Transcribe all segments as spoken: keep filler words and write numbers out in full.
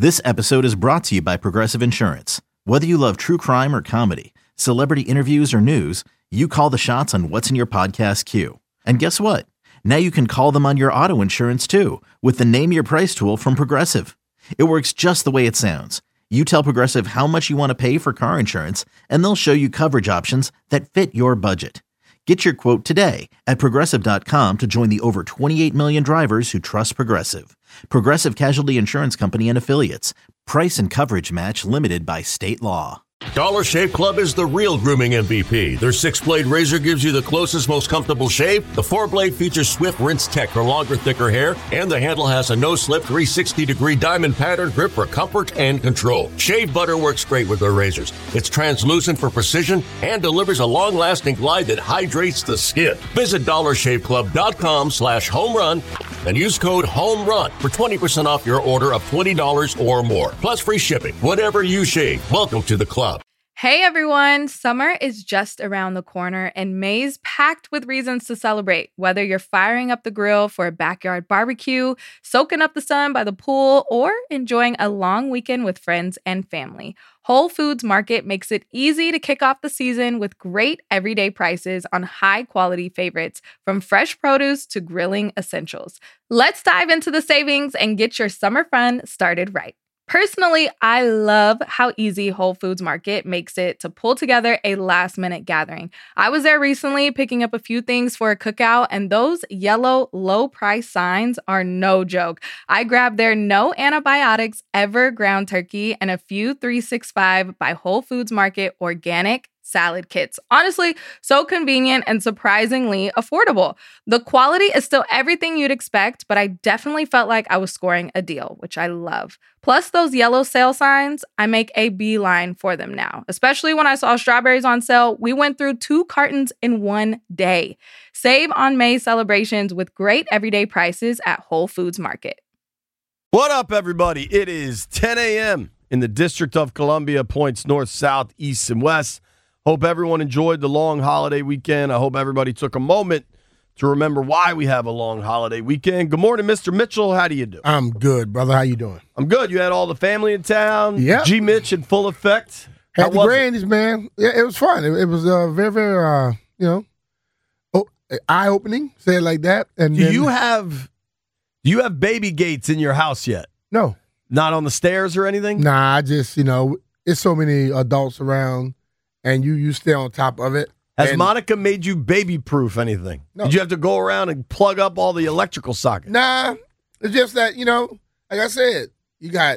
This episode is brought to you by Progressive Insurance. Whether you love true crime or comedy, celebrity interviews or news, you call the shots on what's in your podcast queue. And guess what? Now you can call them on your auto insurance too with the Name Your Price tool from Progressive. It works just the way it sounds. You tell Progressive how much you want to pay for car insurance, and they'll show you coverage options that fit your budget. Get your quote today at Progressive dot com to join the over twenty-eight million drivers who trust Progressive. Progressive Casualty Insurance Company and Affiliates. Price and coverage match limited by state law. Dollar Shave Club is the real grooming M V P. Their six-blade razor gives you the closest, most comfortable shave. The four-blade features swift rinse tech for longer, thicker hair. And the handle has a no-slip three hundred sixty degree diamond pattern grip for comfort and control. Shave butter works great with their razors. It's translucent for precision and delivers a long-lasting glide that hydrates the skin. Visit dollar shave club dot com slash home run and use code HOMERUN for twenty percent off your order of twenty dollars or more. Plus free shipping. Whatever you shave, welcome to the club. Hey everyone, summer is just around the corner and May's packed with reasons to celebrate. Whether you're firing up the grill for a backyard barbecue, soaking up the sun by the pool, or enjoying a long weekend with friends and family, Whole Foods Market makes it easy to kick off the season with great everyday prices on high-quality favorites, from fresh produce to grilling essentials. Let's dive into the savings and get your summer fun started right. Personally, I love how easy Whole Foods Market makes it to pull together a last-minute gathering. I was there recently picking up a few things for a cookout, and those yellow low-price signs are no joke. I grabbed their no antibiotics ever ground turkey and a few three sixty-five by Whole Foods Market organic salad kits. Honestly, so convenient and surprisingly affordable. The quality is still everything you'd expect, but I definitely felt like I was scoring a deal, which I love. Plus those yellow sale signs, I make a beeline for them now. Especially when I saw strawberries on sale, we went through two cartons in one day. Save on May celebrations with great everyday prices at Whole Foods Market. What up, everybody? It is ten a.m. in the District of Columbia, points north, south, east, and west. Hope everyone enjoyed the long holiday weekend. I hope everybody took a moment to remember why we have a long holiday weekend. Good morning, Mister Mitchell. How do you do? I'm good, brother. How you doing? I'm good. You had all the family in town. Yeah. G. Mitch in full effect. Had How the was grandies, man. Yeah, it was fun. It, it was uh, very, very, uh, you know, oh, eye-opening, say it like that. And Do then, you have do you have baby gates in your house yet? No. Not on the stairs or anything? Nah, I just, you know, it's so many adults around, and you you stay on top of it. Has and, Monica made you baby-proof anything? No. Did you have to go around and plug up all the electrical sockets? Nah, it's just that, you know, like I said, you got,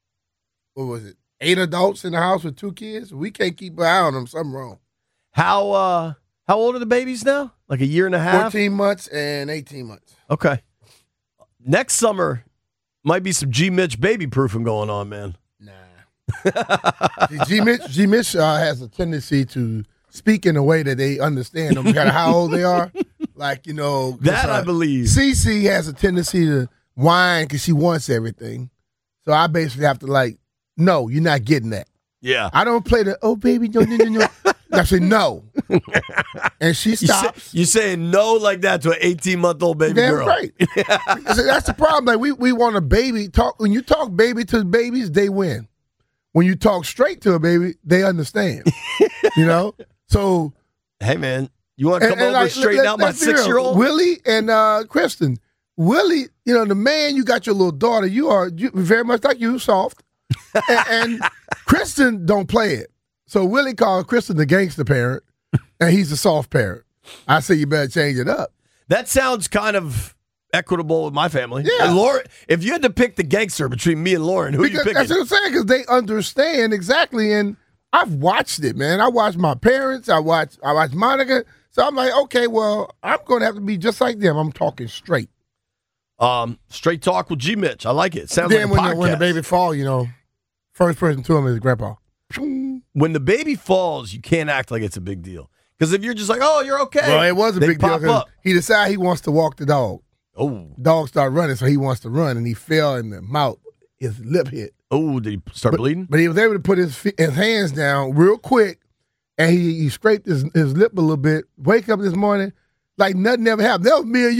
what was it, eight adults in the house with two kids? We can't keep an eye on them. Something wrong. How uh, how old are the babies now? Like a year and a half? fourteen months and eighteen months. Okay. Next summer might be some G. Mitch baby-proofing going on, man. Nah. See, G. Mitch, G. Mitch uh, has a tendency to speak in a way that they understand, no matter how old they are. Like, you know. That uh, I believe. Cece has a tendency to whine because she wants everything. So I basically have to, like, no, you're not getting that. Yeah. I don't play the, oh, baby, no, no, no, no. I say no. And she stops. You say, saying no like that to an eighteen-month-old baby Damn girl. right. So that's the problem. Like, we, we want a baby. Talk When you talk baby to babies, they win. When you talk straight to a baby, they understand. You know? So, hey, man, you want to come and, and over like, and straighten out my six-year-old? Willie and uh, Kristen. Willie, you know, the man, you got your little daughter. You are you, very much like you, soft. and, and Kristen don't play it. So Willie called Kristen the gangster parent, and he's the soft parent. I say you better change it up. That sounds kind of equitable with my family. Yeah. And Lauren, if you had to pick the gangster between me and Lauren, who because, are you picking? That's what I'm saying, because they understand exactly. And I've watched it, man. I watched my parents. I watched I watched Monica. So I'm like, okay, well, I'm going to have to be just like them. I'm talking straight. Um, straight talk with G. Mitch. I like it. Sounds then like a when podcast. the, when the baby fall, you know, first person to him is grandpa. When the baby falls, you can't act like it's a big deal. Because if you're just like, oh, you're okay. Well, it was a they big deal pop 'cause up. he decided he wants to walk the dog. Oh. Dog started running, so he wants to run, and he fell in the mouth. His lip hit. Oh, did he start but, bleeding? But he was able to put his feet, his hands down real quick, and he, he scraped his, his lip a little bit. Wake up this morning like nothing ever happened. That was me and you.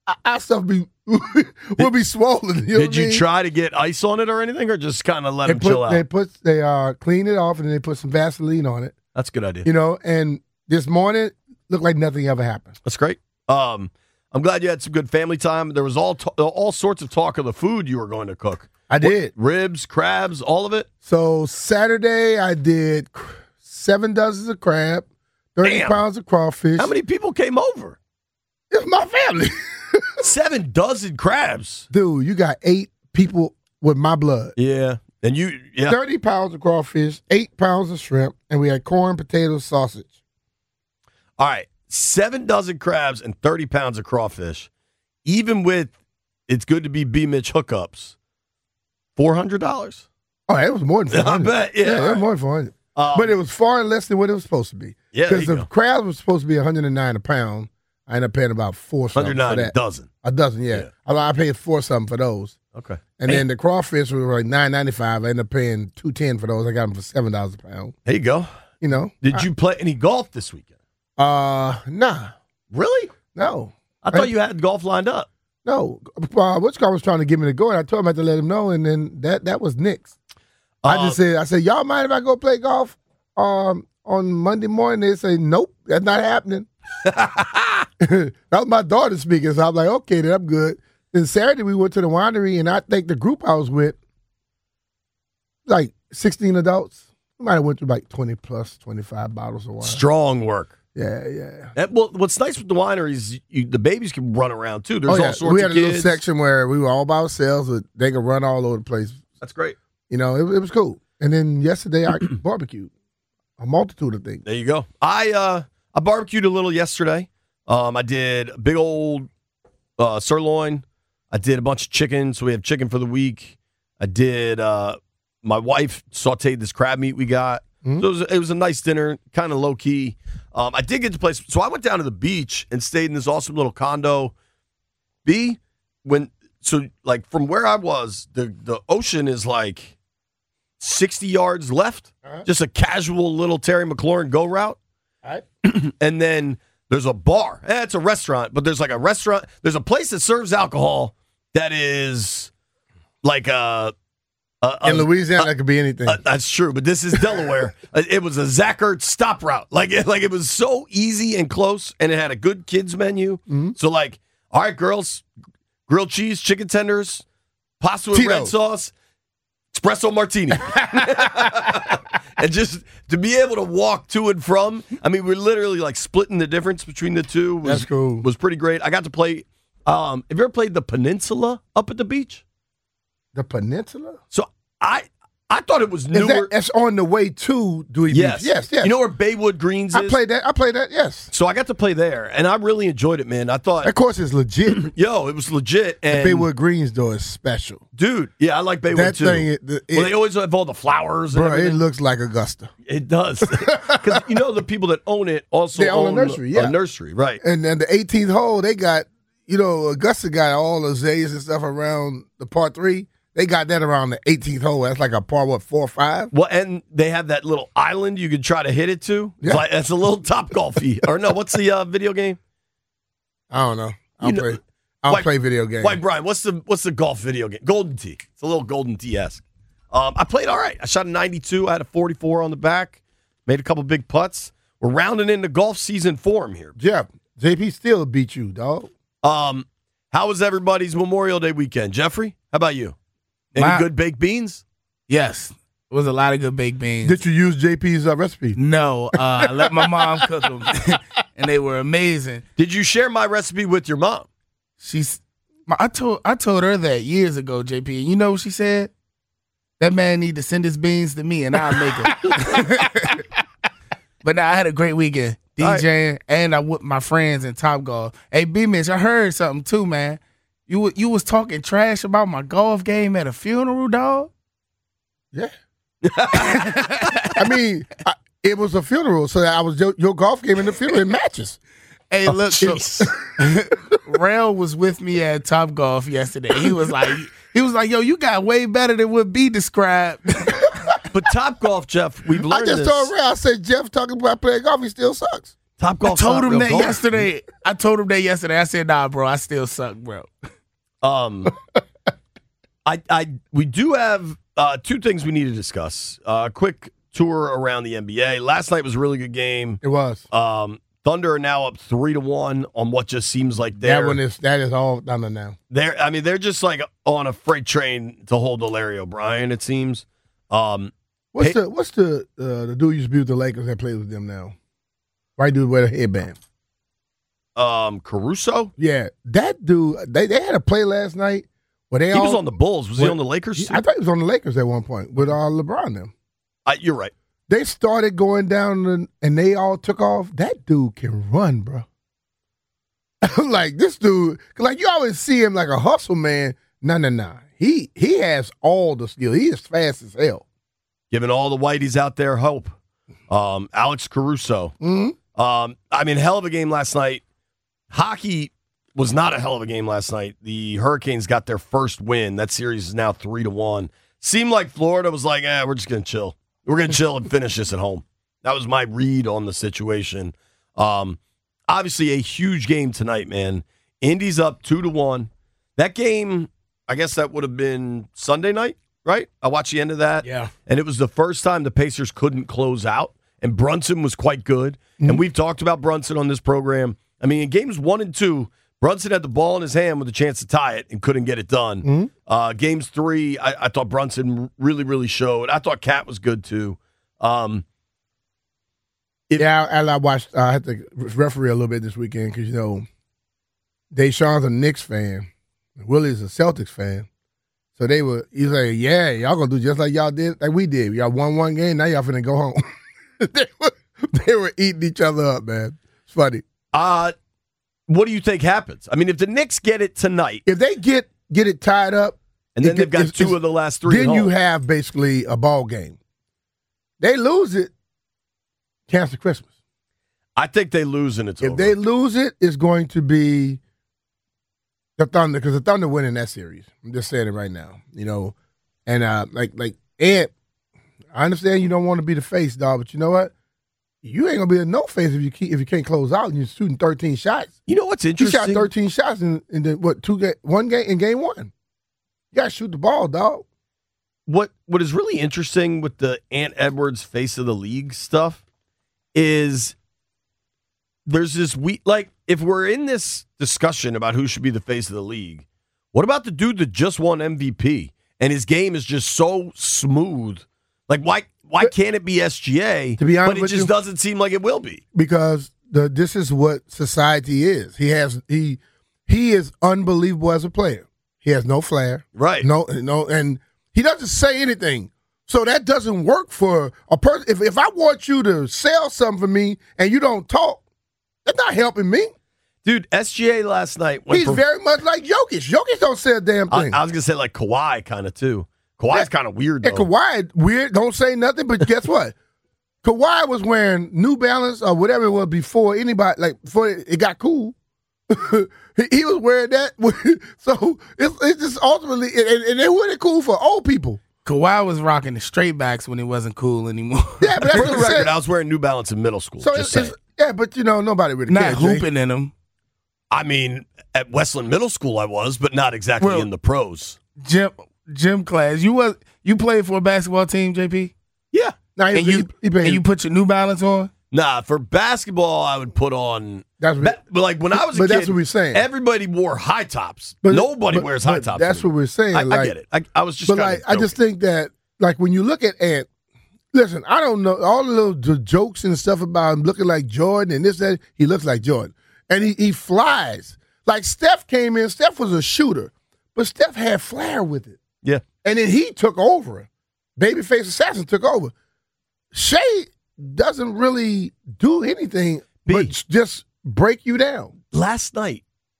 our stuff be will be swollen. You know Did you I mean? try to get ice on it or anything, or just kind of let They them put, chill out? They put they uh clean it off and then they put some Vaseline on it. That's a good idea. You know, and this morning looked like nothing ever happened. That's great. Um, I'm glad you had some good family time. There was all t- all sorts of talk of the food you were going to cook. I did. What, ribs, crabs, all of it? So Saturday I did cr- seven dozens of crab, thirty Damn. pounds of crawfish. How many people came over? It's my family. Seven dozen crabs. Dude, you got eight people with my blood. Yeah. And you, yeah. thirty pounds of crawfish, eight pounds of shrimp, and we had corn, potatoes, sausage. All right. Seven dozen crabs and thirty pounds of crawfish. Even with It's Good to Be B. Mitch hookups, four hundred dollars. Oh, it was more than four hundred. I bet, yeah. yeah it was more than four hundred. Um, But it was far less than what it was supposed to be. Yeah, there Because you the go. crabs was supposed to be one hundred nine a pound. I ended up paying about four something one hundred nine for a that. dozen. A dozen, yeah. Yeah. I, I paid four something for those. Okay. And then the crawfish was like nine ninety five. I ended up paying two ten for those. I got them for seven dollars a pound. There you go. You know. Did you play any golf this weekend? Uh, nah, Really? no, I thought you had golf lined up. no. Uh, What's was trying to give me the go, and I told him I had to let him know, and then that that was nix. I Uh, just said, I said, y'all mind if I go play golf um, on Monday morning? They say, nope, that's not happening. That was my daughter speaking, so I'm like, okay, then I'm good. Then Saturday we went to the winery, and I think the group I was with, like sixteen adults, we might have went through like twenty plus, twenty-five bottles of wine. Strong work. Yeah, yeah. And, well, what's nice with the wineries, you, the babies can run around too. There's Oh, yeah. all sorts we had of a little kids. section where we were all by ourselves, but they could run all over the place. That's great. You know, it, it was cool. And then yesterday I barbecued a multitude of things. There you go. I uh I barbecued a little yesterday. Um, I did a big old uh, sirloin. I did a bunch of chicken, so we have chicken for the week. I did. Uh, my wife sautéed this crab meat we got. Mm-hmm. So it was, it was a nice dinner, kind of low key. Um, I did get to place. So I went down to the beach and stayed in this awesome little condo. B, when so like from where I was, the the ocean is like sixty yards left. Uh-huh. Just a casual little Terry McLaurin go route. All right. And then there's a bar. Eh, it's a restaurant, but there's like a restaurant. There's a place that serves alcohol that is like a. a, a In Louisiana, that could be anything. uh, that's true, but this is Delaware. Uh, it was a Zachert stop route. Like it, like it was so easy and close, and it had a good kids menu. Mm-hmm. So like, all right, girls, grilled cheese, chicken tenders, pasta with red Tito's. sauce, espresso martini. And just to be able to walk to and from, I mean, we're literally like splitting the difference between the two. Was, That's cool. Was pretty great. I got to play. Um, have you ever played the Peninsula up at the beach? The Peninsula? So I I thought it was Is newer. that, that's on the way to Dewey yes, Beach. Yes, yes. You know where Baywood Greens is? I played that. I played that, yes. So I got to play there, and I really enjoyed it, man. I thought, That course is legit. yo, it was legit. And Baywood Greens, though, is special. dude, yeah, I like Baywood That too. thing, it, it, well, they always have all the flowers. And bro, it everything. looks like Augusta. It does, because you know the people that own it also They own a nursery, yeah. a nursery, right? And then the eighteenth hole, they got, you know, Augusta got all the azaleas and stuff around the par three. They got that around the eighteenth hole. That's like a par, what, four or five? Well, and they have that little island you could try to hit it to. It's Yeah. like that's a little top golfy, or no? What's the uh, video game? I don't know. I You don't know- play. I don't White- play video games. White Brian, what's the what's the golf video game? Golden Tee. It's a little Golden Tee esque. Um, I played all right. I shot a ninety-two. I had a forty-four on the back. Made a couple big putts. We're rounding into golf season form here. Jeff, J P still beat you, dog. Um, how was everybody's Memorial Day weekend? Jeffrey, how about you? Any My- good baked beans? Yes. It was a lot of good baked beans. Did you use J P's uh, recipe? No, uh, I let my mom cook them, and they were amazing. Did you share my recipe with your mom? She's, my, I told, I told her that years ago, J P. And you know what she said? That man need to send his beans to me, and I'll make them. But now I had a great weekend DJing, and I with my friends in Top Golf. Hey, B Mitch, I heard something too, man. You wa- you was talking trash about my golf game at a funeral, dog. Yeah. I mean, I, it was a funeral, so I was your, your golf game in the funeral. It matches. Hey, look, so, jeez. Rail was with me at Top Golf yesterday. He was like, he was like, yo, you got way better than what B described. But Top Golf, Jeff, we've I learned just this. told Ray, I said, Jeff talking about playing golf, he still sucks. Top golf. I told him that golf. yesterday. I told him that yesterday. I said, "Nah, bro, I still suck, bro." Um, I, I, we do have uh, two things we need to discuss. A uh, quick tour around the N B A. Last night was a really good game. It was. Um, Thunder are now up three to one on what just seems like they're that one is that is all Thunder now. They're, I mean, they're just like on a freight train to hold Larry O'Brien. It seems. Um, what's hey, the what's the uh, the dude used to be with the Lakers that plays with them now? White dude with a headband. Um, Caruso. Yeah, that dude. They they had a play last night where they he all, was on the Bulls. Was where, he on the Lakers? I thought he was on the Lakers at one point with uh, LeBron. Them. Uh, you're right. They started going down and, and they all took off. That dude can run, bro. Like this dude, like you always see him like a hustle man. No, no, no. He he has all the skill. He is fast as hell. Giving all the whiteys out there hope. Um, Alex Caruso. Mm-hmm. Um, I mean, hell of a game last night. Hockey was not a hell of a game last night. The Hurricanes got their first win. That series is now three to one. Seemed like Florida was like, eh, we're just gonna chill. We're gonna chill and finish this at home. That was my read on the situation. Um, obviously, a huge game tonight, man. Indy's up two to one. That game, I guess that would have been Sunday night, right? I watched the end of that. Yeah. And it was the first time the Pacers couldn't close out, and Brunson was quite good. Mm-hmm. And we've talked about Brunson on this program. I mean, in games one and two, Brunson had the ball in his hand with a chance to tie it and couldn't get it done. Mm-hmm. Uh, games three, I, I thought Brunson really, really showed. I thought Cat was good too. Um, it, yeah, and I watched. Uh, I had to referee a little bit this weekend because you know, Deshaun's a Knicks fan, Willie's a Celtics fan. So they were. He's like, "Yeah, y'all gonna do just like y'all did, like we did. Y'all won one game, now y'all finna go home." they were they were eating each other up, man. It's funny. Uh, what do you think happens? I mean, if the Knicks get it tonight, if they get get it tied up, and then they've got two of the last three, then you have basically a ball game. They lose it, cancel Christmas. I think they lose and it's if over. they lose it, it's going to be the Thunder because the Thunder winning that series. I'm just saying it right now, you know. And uh, like like Ed, I understand you don't want to be the face, dog, but you know what? You ain't gonna be a no face if you keep, if you can't close out and you're shooting thirteen shots. You know what's interesting? He shot thirteen shots in, in the what two game one game in game one. You gotta shoot the ball, dog. What what is really interesting with the Ant Edwards face of the league stuff is there's this we like if we're in this discussion about who should be the face of the league, what about the dude that just won M V P and his game is just so smooth? Like why why can't it be S G A? To be honest but it with just you, doesn't seem like it will be. Because the this is what society is. He has he he is unbelievable as a player. He has no flair. Right. No no and he doesn't say anything. So that doesn't work for a person. If if I want you to sell something for me and you don't talk, that's not helping me. Dude, S G A last night went He's from, very much like Jokic. Jokic don't say a damn I, thing. I was gonna say like Kawhi kind of too. Kawhi's kind of weird though. And Kawhi, weird, don't say nothing, but guess what? Kawhi was wearing New Balance or whatever it was before anybody, like, before it got cool. he, he was wearing that. So it's, it's just ultimately, and, and they weren't cool for old people. Kawhi was rocking the straight backs when it wasn't cool anymore. Yeah, but that's For what the I'm record, saying. I was wearing New Balance in middle school. So just it's, saying. it's, yeah, but you know, nobody really Not cares. Jay. hooping in them. I mean, at Westland Middle School I was, but not exactly Well, in the pros. Gym gym class. You was you played for a basketball team, J P? Yeah. Now, he- And you he- he paid- and you put your New Balance on? Nah, for basketball, I would put on. That's what- ba- but like when I was a but kid, that's what we're saying. Everybody wore high tops. But- Nobody but- wears but high tops. That's what anymore. we're saying. I, like, I get it. I, I was just. But kinda like, I just joking. think that, like, when you look at Ant, listen, I don't know all the little the jokes and stuff about him looking like Jordan and this that he looks like Jordan, and he he flies like Steph came in. Steph was a shooter, but Steph had flair with it, Yeah. and then he took over. Babyface Assassin took over. Shea doesn't really do anything B. but just break you down. Last night,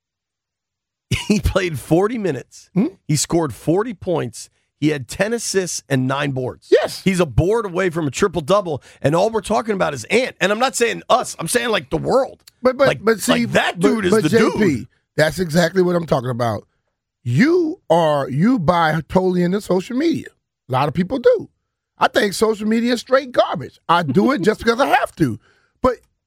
he played forty minutes. Hmm? He scored forty points. He had ten assists and nine boards. Yes. He's a board away from a triple double, and all we're talking about is Ant. And I'm not saying us. I'm saying like the world. But but like, but see like that but- dude is but the J P, dude. That's exactly what I'm talking about. You are you buy totally into social media. A lot of people do. I think social media is straight garbage. I do it just because I have to. But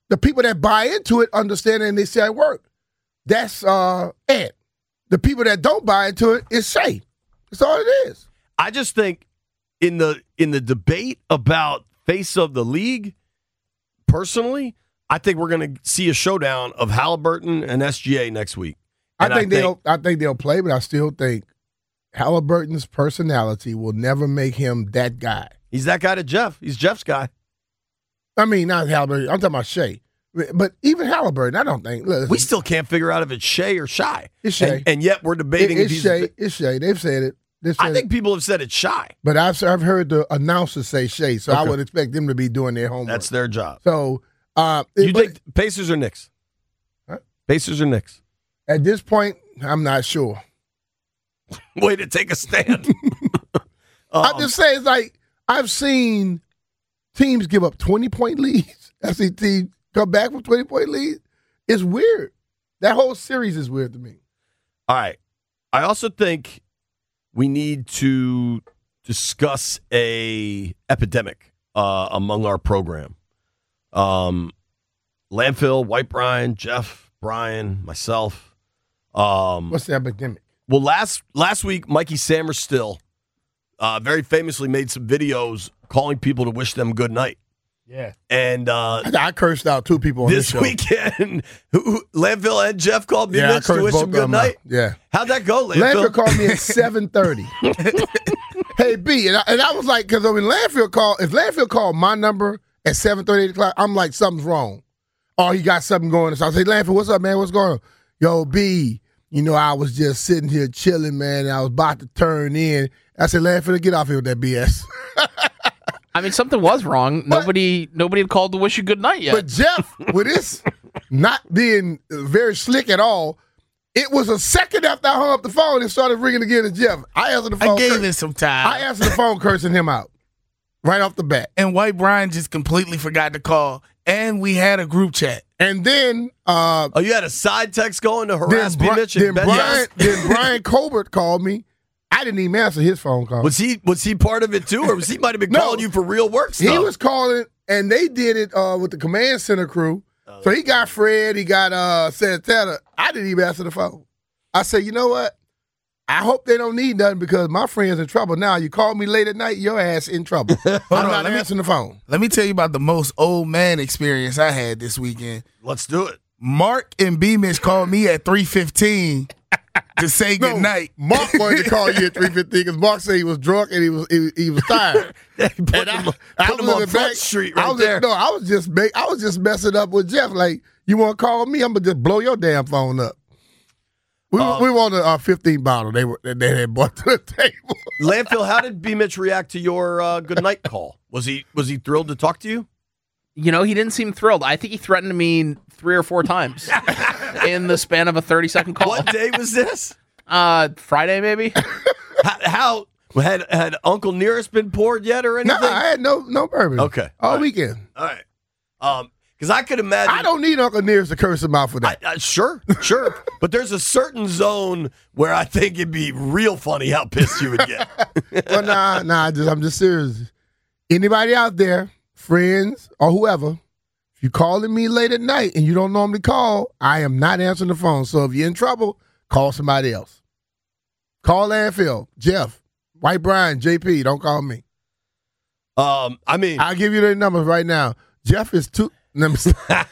The people that buy into it understand it and they say it work. That's uh, Ed. The people that don't buy into it is Shay. That's all it is. I just think in the in the debate about face of the league, personally, I think we're going to see a showdown of Halliburton and S G A next week. I And think, they'll. I think they'll play, but I still think Halliburton's personality will never make him that guy. He's that guy to Jeff. He's Jeff's guy. I mean, not Halliburton. I'm talking about Shea. But even Halliburton, I don't think. Look, We still can't figure out if it's Shea or Shy. It's Shea. And, and yet we're debating it, if it's he's. Shea. It's Shea. They've said it. They've said I think it. people have said it's Shy. But I've I've heard the announcers say Shea, so I Okay. would expect them to be doing their homework. That's their job. So, uh, You it- but think Pacers or Knicks? Huh? Pacers or Knicks? at this point, I'm not sure. Way to take a stand. I'm Um, just saying, it's like I've seen teams give up twenty point leads. I've seen teams come back from twenty point leads. It's weird. That whole series is weird to me. All right. I also think we need to discuss a epidemic uh, among our program. Um, Landfill, White Brian, Jeff, Brian, myself. Um, What's the epidemic? well, last last week, Mikey Samerstill uh, very famously made some videos calling people to wish them good night. Yeah. And uh, I, I cursed out two people on this, this show. weekend, who, who, Landfill and Jeff called me Yeah, I Mitch to cursed wish both them of good them night. out. Yeah. How'd that go, Landfill Landfill? called me at seven thirty. Hey, B, and I, and I was like, because when Landfill called, if Landfill called my number at seven thirty, eight o'clock, I'm like, something's wrong. Or he got something going. So I say, Landfill, what's up, man? What's going on? Yo, B, you know, I was just sitting here chilling, man, and I was about to turn in. I said, Landfill, get off here with that B S. I mean, something was wrong. Nobody, nobody had called to wish you good night yet. But Jeff, with this not being very slick at all, it was a second after I hung up the phone and started ringing again to Jeff. I answered the phone. I gave cur- it some time. I answered the phone cursing him out right off the bat. and White Brian just completely forgot to call. And we had a group chat. And then, uh, Oh, you had a side text going to then, harass B. Bri- Mitch then and Ben Brian, Yes? then Brian Colbert called me. I didn't even answer his phone call. Was he was he part of it too, or was he might have been No. calling you for real work stuff? He was calling, and they did it uh, with the command center crew. Oh. So he got Fred, he got uh, Santana. I didn't even answer the phone. I said, you know what? I hope they don't need nothing because my friend's in trouble now. You call me late at night, your ass in trouble. I'm on, not let me- answering the phone. Let me tell you about the most old man experience I had this weekend. Let's do it. Mark and B Mitch called me at three fifteen to say good night. Mark wanted to call you at three fifteen because Mark said he was drunk and he was he, he was tired. put And him, I put was him in on the Front back. Street I right was there. Just, no, I was just make, I was just messing up with Jeff. Like, you want to call me? I'm gonna just blow your damn phone up. We Um, we wanted a uh, fifteen bottle. They were they had brought to the table. Landfill, how did B. Mitch react to your uh, good night call? Was he was he thrilled to talk to you? You know, he didn't seem thrilled. I think he threatened me three or four times in the span of a thirty second call. What day was this? Uh, Friday maybe. How, how had had Uncle Nearest been poured yet or No, anything? I had no no bourbon. Okay. all All right. weekend. All right. Um, because I could imagine. I don't need Uncle Nearest to curse him out for I, that. I, sure, sure. But there's a certain zone where I think it'd be real funny how pissed you would get. well, nah, nah. I just, I'm just serious. Anybody out there, friends or whoever, if you calling me late at night and you don't normally call, I am not answering the phone. So if you're in trouble, call somebody else. Call Landfill, Jeff, White Brian, J P. Don't call me. Um, I mean, I'll give you their numbers right now. Jeff is two. Let me see.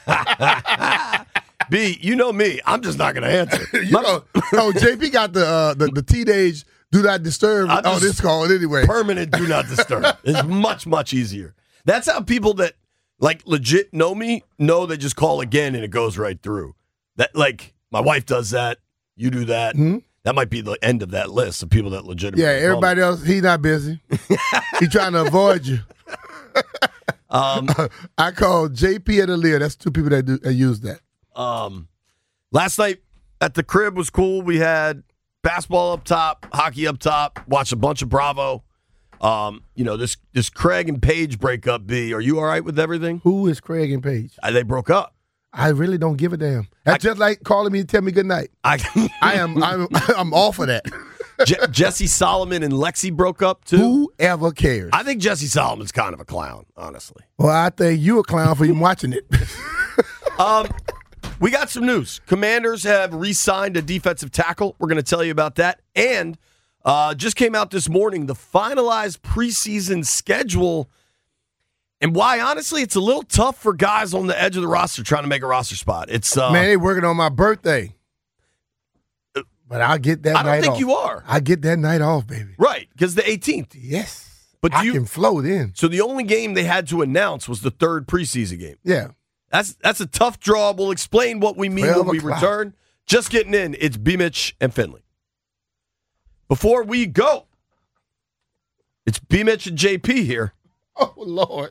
B, you know me. I'm just not going to answer. you know, oh, J P got the uh, the, the teenage do not disturb I'm on just- this call anyway. Permanent do not disturb. It's much, much easier. That's how people that like legit know me know they just call again and it goes right through. That like my wife does that. You do that. Mhm. That might be the end of that list of people that legitimately. Yeah, call me. everybody else, he's not busy. He's trying to avoid you. Um, I called J P and Aaliyah. That's two people that do that use that. um, last night at the crib was cool. We had basketball up top, hockey up top. Watched a bunch of Bravo. Um, you know this this Craig and Paige breakup. B, are you all right with everything? Who is Craig and Paige? Uh, they broke up. I really don't give a damn. That's just like calling me to tell me good night. I, I am I'm I'm all for that. Je- Jesse Solomon and Lexi broke up too. Whoever cares? I think Jesse Solomon's kind of a clown, honestly. Well, I think you a clown for even watching it. Um, we got some news. Commanders have re-signed a defensive tackle. We're going to tell you about that. And uh, just came out this morning, the finalized preseason schedule. And why, honestly, it's a little tough for guys on the edge of the roster trying to make a roster spot. It's uh, Man, they working on my birthday. But I'll get that I night don't think off. you are. I get that night off, baby. Right, because the eighteenth. Yes. But I you, can float in. So the only game they had to announce was the third preseason game. Yeah. That's that's a tough draw. We'll explain what we mean when we o'clock. return. Just getting in, it's B. Mitch and Finley. Before we go, it's B. Mitch and J P here. Oh, Lord.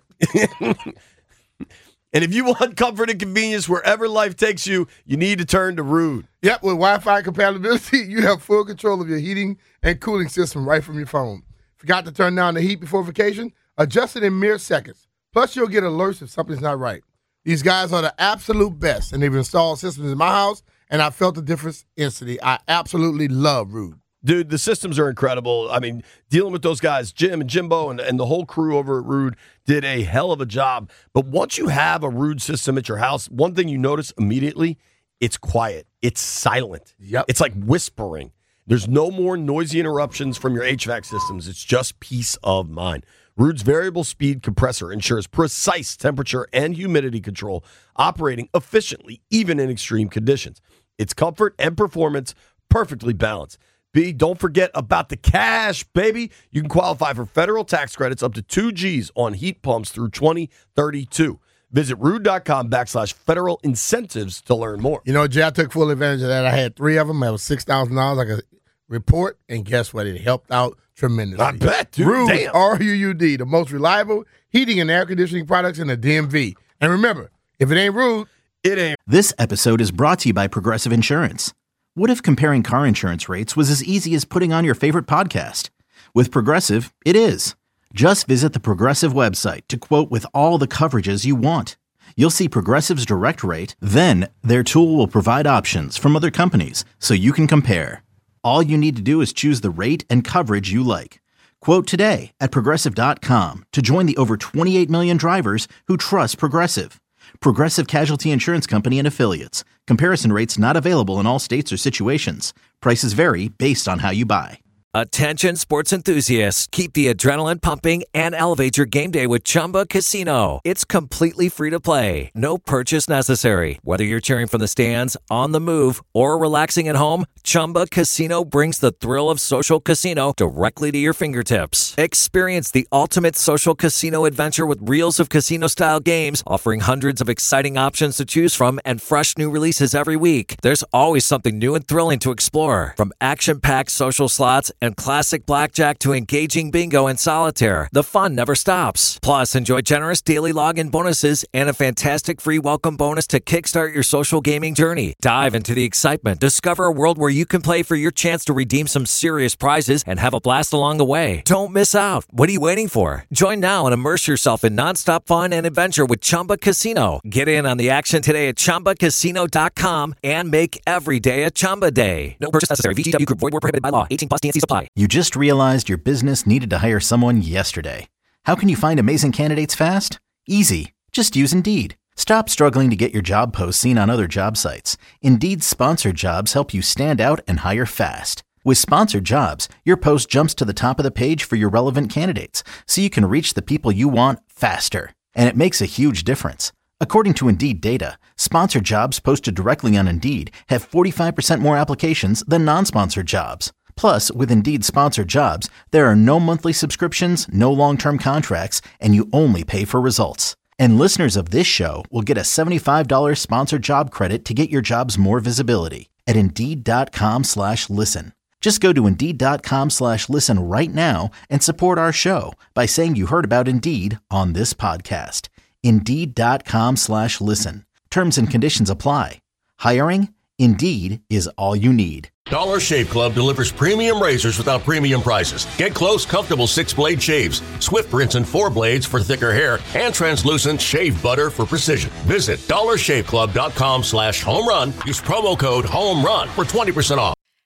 And if you want comfort and convenience wherever life takes you, you need to turn to Rude. Yep, with Wi-Fi compatibility, you have full control of your heating and cooling system right from your phone. Forgot to turn down the heat before vacation? Adjust it in mere seconds. Plus, you'll get alerts if something's not right. These guys are the absolute best, and they've installed systems in my house, and I felt the difference instantly. I absolutely love Rude. Dude, the systems are incredible. I mean, dealing with those guys, Jim and Jimbo and, and the whole crew over at Rude did a hell of a job. But once you have a Rude system at your house, one thing you notice immediately, it's quiet. It's silent. Yep. It's like whispering. There's no more noisy interruptions from your H V A C systems. It's just peace of mind. Rude's variable speed compressor ensures precise temperature and humidity control, operating efficiently even in extreme conditions. Its comfort and performance perfectly balanced. B, don't forget about the cash, baby. You can qualify for federal tax credits up to two G's on heat pumps through twenty thirty-two. Visit rude.com backslash federal incentives to learn more. You know, Jay, I took full advantage of that. I had three of them. That was six thousand dollars. I could report, and guess what? It helped out tremendously. I bet, dude. Rude, Damn. R U U D, the most reliable heating and air conditioning products in the D M V. And remember, if it ain't Rude, It ain't. This episode is brought to you by Progressive Insurance. What if comparing car insurance rates was as easy as putting on your favorite podcast? With Progressive, it is. Just visit the Progressive website to quote with all the coverages you want. You'll see Progressive's direct rate, then their tool will provide options from other companies so you can compare. All you need to do is choose the rate and coverage you like. Quote today at Progressive dot com to join the over twenty-eight million drivers who trust Progressive. Progressive Casualty Insurance Company and Affiliates. Comparison rates not available in all states or situations. Prices vary based on how you buy. Attention sports enthusiasts, keep the adrenaline pumping and elevate your game day with Chumba Casino. It's completely free to play. No purchase necessary. Whether you're cheering from the stands, on the move, or relaxing at home, Chumba Casino brings the thrill of social casino directly to your fingertips. Experience the ultimate social casino adventure with reels of casino-style games, offering hundreds of exciting options to choose from and fresh new releases every week. There's always something new and thrilling to explore. From action-packed social slots and classic blackjack to engaging bingo and solitaire, the fun never stops. Plus, enjoy generous daily login bonuses and a fantastic free welcome bonus to kickstart your social gaming journey. Dive into the excitement. Discover a world where you can play for your chance to redeem some serious prizes and have a blast along the way. Don't miss out. What are you waiting for? Join now and immerse yourself in nonstop fun and adventure with Chumba Casino. Get in on the action today at chumba casino dot com and make every day a Chumba day. No purchase necessary. V G W Group. Void where prohibited by law. eighteen plus T N C supply. You just realized your business needed to hire someone yesterday. How can you find amazing candidates fast? Easy. Just use Indeed. Stop struggling to get your job posts seen on other job sites. Indeed's sponsored jobs help you stand out and hire fast. With sponsored jobs, your post jumps to the top of the page for your relevant candidates, so you can reach the people you want faster. And it makes a huge difference. According to Indeed data, sponsored jobs posted directly on Indeed have forty-five percent more applications than non-sponsored jobs. Plus, with Indeed sponsored jobs, there are no monthly subscriptions, no long-term contracts, and you only pay for results. And listeners of this show will get a seventy-five dollars sponsored job credit to get your jobs more visibility at Indeed.com slash listen. Just go to Indeed.com slash listen right now and support our show by saying you heard about Indeed on this podcast. Indeed.com slash listen. Terms and conditions apply. Hiring? Indeed is all you need. Dollar Shave Club delivers premium razors without premium prices. Get close, comfortable six-blade shaves, swift rinse and four blades for thicker hair, and translucent shave butter for precision. Visit dollar shave club dot com slash home run. Use promo code HOME RUN for twenty percent off.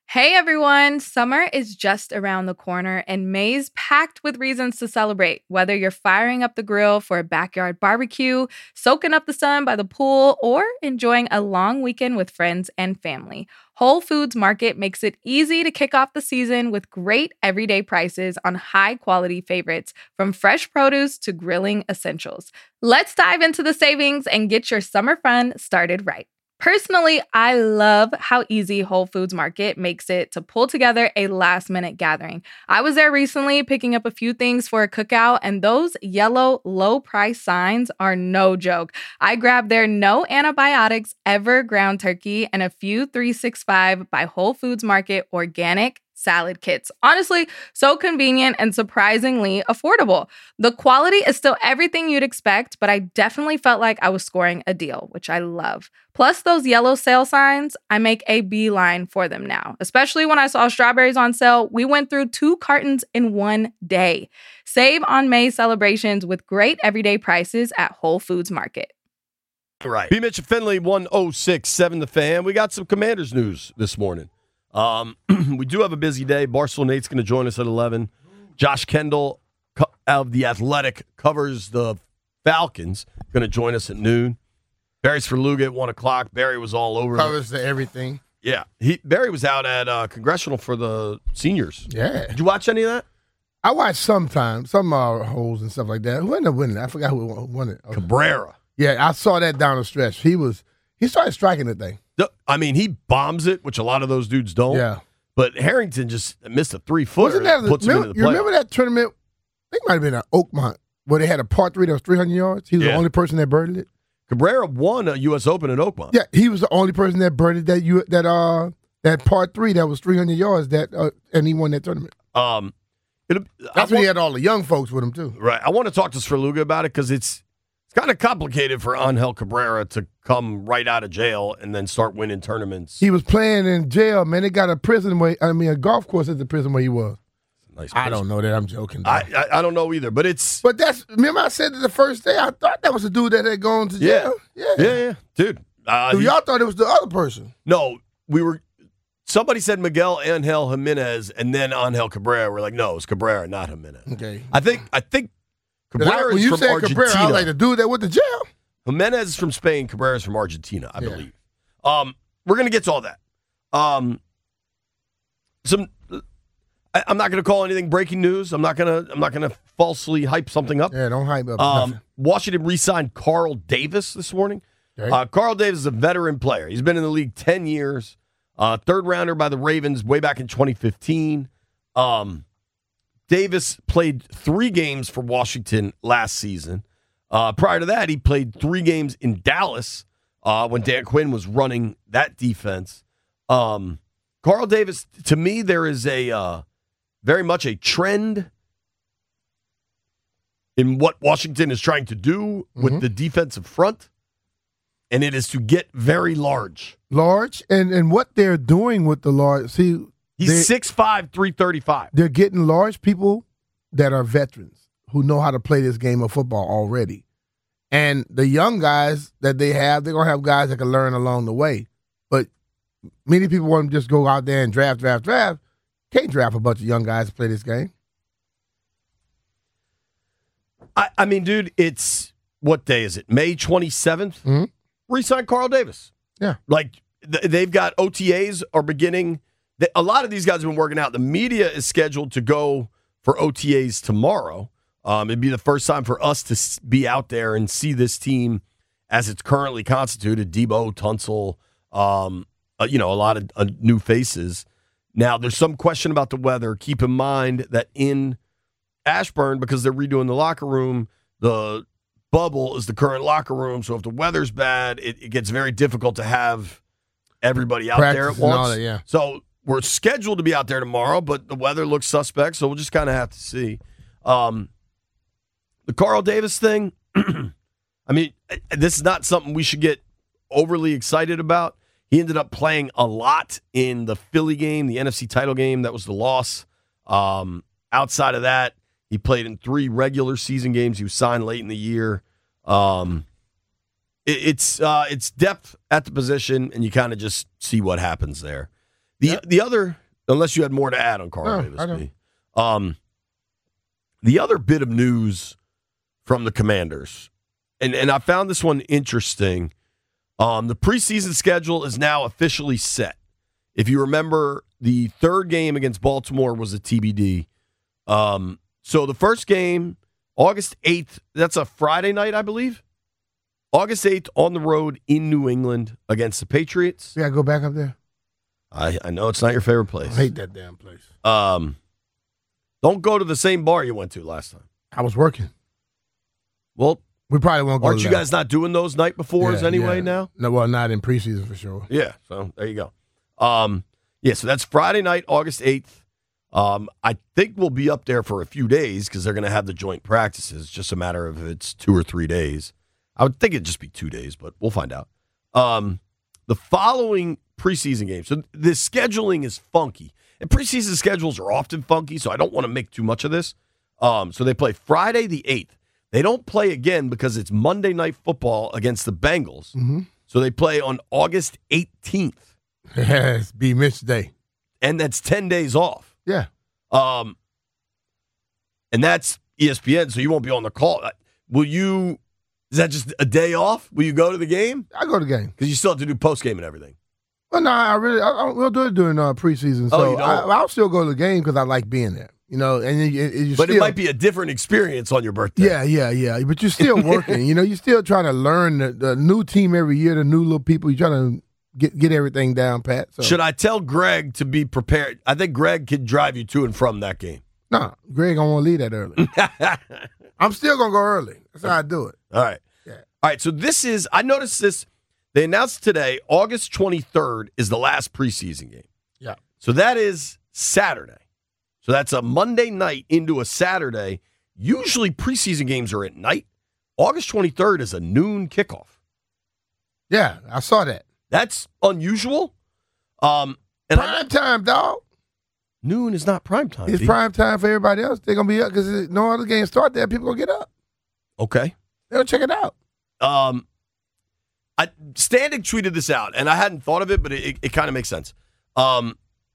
Hey everyone, summer is just around the corner and May's packed with reasons to celebrate. Whether you're firing up the grill for a backyard barbecue, soaking up the sun by the pool, or enjoying a long weekend with friends and family, Whole Foods Market makes it easy to kick off the season with great everyday prices on high-quality favorites, from fresh produce to grilling essentials. Let's dive into the savings and get your summer fun started right. Personally, I love how easy Whole Foods Market makes it to pull together a last-minute gathering. I was there recently picking up a few things for a cookout, and those yellow low-price signs are no joke. I grabbed their no antibiotics ever ground turkey and a few three sixty-five by Whole Foods Market organic salad kits. Honestly, so convenient and surprisingly affordable. The quality is still everything you'd expect, but I definitely felt like I was scoring a deal, which I love. Plus those yellow sale signs, I make a beeline for them now. Especially when I saw strawberries on sale, we went through two cartons in one day. Save on May celebrations with great everyday prices at Whole Foods Market. Right. B. Mitch Finley, one oh six point seven The Fan. We got some Commanders news this morning. Um, we do have a busy day. Barstool Nate's going to join us at eleven. Josh Kendall co- out of The Athletic covers the Falcons. Going to join us at noon. Barry Svrluga at one o'clock. Barry was all over. Covers the everything. Yeah. He Barry was out at uh, Congressional for the seniors. Yeah. Did you watch any of that? I watch sometimes, some uh, holes and stuff like that. Who ended up winning? I forgot who won it. Cabrera. Yeah, I saw that down the stretch. He was he started striking the thing. I mean, he bombs it, which a lot of those dudes don't. Yeah. But Harrington just missed a three-footer. Wasn't that, that puts remember, him into the you playoffs. remember that tournament? I think it might have been at Oakmont, where they had a par three that was three hundred yards. He was Yeah. the only person that birdied it. Cabrera won a U S Open at Oakmont. Yeah, he was the only person that birdied that you that uh that par three that was three hundred yards that uh, and he won that tournament. Um, it, That's when he had all the young folks with him too. Right. I want to talk to Svrluga about it because it's it's kind of complicated for Angel Cabrera to come right out of jail and then start winning tournaments. He was playing in jail, man. They got a prison where I mean a golf course at the prison where he was. Nice I don't know that. I'm joking. I, I I don't know either, but it's But that's remember I said that the first day I thought that was the dude that had gone to yeah, jail. Yeah, yeah, yeah, dude. Uh, So he- y'all thought it was the other person. no, we were. Somebody said Miguel Angel Jimenez, and then Angel Cabrera. We're like, no, it's Cabrera, not Jimenez. Okay. I think I think 'Cause I- Cabrera when is you from said Argentina. Cabrera, I was like the dude that went to jail. Jimenez is from Spain. Cabrera is from Argentina, I Yeah. believe. Um, we're gonna get to all that. Um, some. I, I'm not gonna call anything breaking news. I'm not gonna. I'm not gonna falsely hype something up. Yeah, don't hype up Um, nothing. Washington re-signed Carl Davis this morning. Okay. Uh, Carl Davis is a veteran player. He's been in the league ten years. Uh, third rounder by the Ravens way back in twenty fifteen. Um, Davis played three games for Washington last season. Uh, prior to that, he played three games in Dallas uh, when Dan Quinn was running that defense. Um, Carl Davis, to me, there is a uh, very much a trend in what Washington is trying to do with Mhm. the defensive front, and it is to get very large. Large and and what they're doing with the large. See, they- He's six five, three thirty-five. they're getting large people that are veterans who know how to play this game of football already. And the young guys that they have, they're going to have guys that can learn along the way. But many people want to just go out there and draft, draft, draft. Can't draft a bunch of young guys to play this game. I, I mean, dude, it's, what day is it? May twenty-seventh? Mm-hmm. Re-sign Carl Davis. Yeah. Like, th- they've got O T As are beginning. Th- a lot of these guys have been working out. The media is scheduled to go for O T As tomorrow. Um, it'd be the first time for us to s- be out there and see this team as it's currently constituted. Debo, Tunsil, um, uh, you know, a lot of uh, new faces. Now, there's some question about the weather. Keep in mind that in Ashburn, because they're redoing the locker room, the bubble is the current locker room. So if the weather's bad, it, it gets very difficult to have everybody out there at Practice and all once. that, yeah. So we're scheduled to be out there tomorrow, but the weather looks suspect, so we'll just kind of have to see. Um, the Carl Davis thing, I mean, this is not something we should get overly excited about. He ended up playing a lot in the Philly game, the N F C title game. That was the loss. Um, outside of that, he played in three regular season games. He was signed late in the year. Um, it, it's uh, it's depth at the position, and you kind of just see what happens there. The Yep. the other, unless you had more to add on Carl No, Davis, I don't. B, um, the other bit of news from the Commanders, and, and I found this one interesting. Um, the preseason schedule is now officially set. If you remember, the third game against Baltimore was a T B D. Um, so the first game, August eighth, that's a Friday night, I believe. August eighth on the road in New England against the Patriots. Yeah, go back up there. I, I know it's not your favorite I place. hate that damn place. Um, don't go to the same bar you went to last time. I was working. Well, We probably won't go. aren't to you that. guys not doing those night befores Yeah, anyway yeah. now? No, well, not in preseason for sure. Yeah, so there you go. Um, yeah, so that's Friday night, August eighth. Um, I think we'll be up there for a few days because they're going to have the joint practices. It's just a matter of if it's two or three days. I would think it'd just be two days, but we'll find out. Um, the following preseason games. So the scheduling is funky. And preseason schedules are often funky, so I don't want to make too much of this. Um, so they play Friday the eighth. They don't play again because it's Monday Night Football against the Bengals. Mm-hmm. So they play on August eighteenth. Yes, be Mitch Day. And that's ten days off. Yeah. Um, and that's E S P N, so you won't be on the call. Will you, is that just a day off? Will you go to the game? I go to the game. Because you still have to do post-game and everything. Well, no, I really, I, I, we'll do it during uh, preseason. Oh, So you don't? I, I'll still go to the game because I like being there. You know, and you, you, you But still, it might be a different experience on your birthday. Yeah, yeah, yeah. But you're still working. You know, you're still trying to learn the, the new team every year, the new little people. You're trying to get get everything down, Pat. So. Should I tell Greg to be prepared? I think Greg could drive you to and from that game. No, Greg don't want to leave that early. I'm still going to go early. That's how I do it. All right. Yeah. All right, so this is, I noticed this, they announced today, August twenty-third is the last preseason game. Yeah. So that is Saturday. So that's a Monday night into a Saturday. Usually preseason games are at night. August twenty-third is a noon kickoff. Yeah, I saw that. That's unusual. Um, and I- Prime time, dog. noon is not prime time. It's B. prime time for everybody else. They're going to be up because no other games start there. People going to get up. Okay. They'll check it out. Um, I Standing tweeted this out, and I hadn't thought of it, but it, it, it kind of makes sense. Um,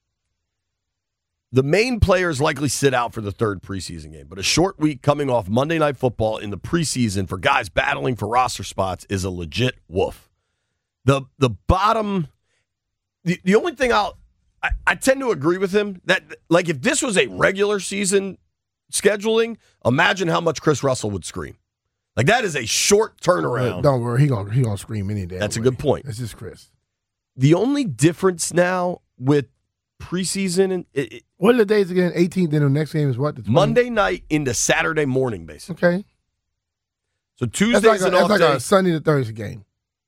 the main players likely sit out for the third preseason game, but a short week coming off Monday Night Football in the preseason for guys battling for roster spots is a legit woof. The the bottom, the, the only thing I'll, I, I tend to agree with him that, like, if this was a regular season scheduling, imagine how much Chris Russell would scream. Like, that is a short turnaround. Don't worry. He going he gonna scream any day. That's a good point. This is Chris. The only difference now with preseason and it, it, What are the days again? eighteenth, then the next game is what? The twentieth? Monday night into Saturday morning, basically. Okay. So That's Tuesday's like, a, an that's off like day. a Sunday to Thursday game.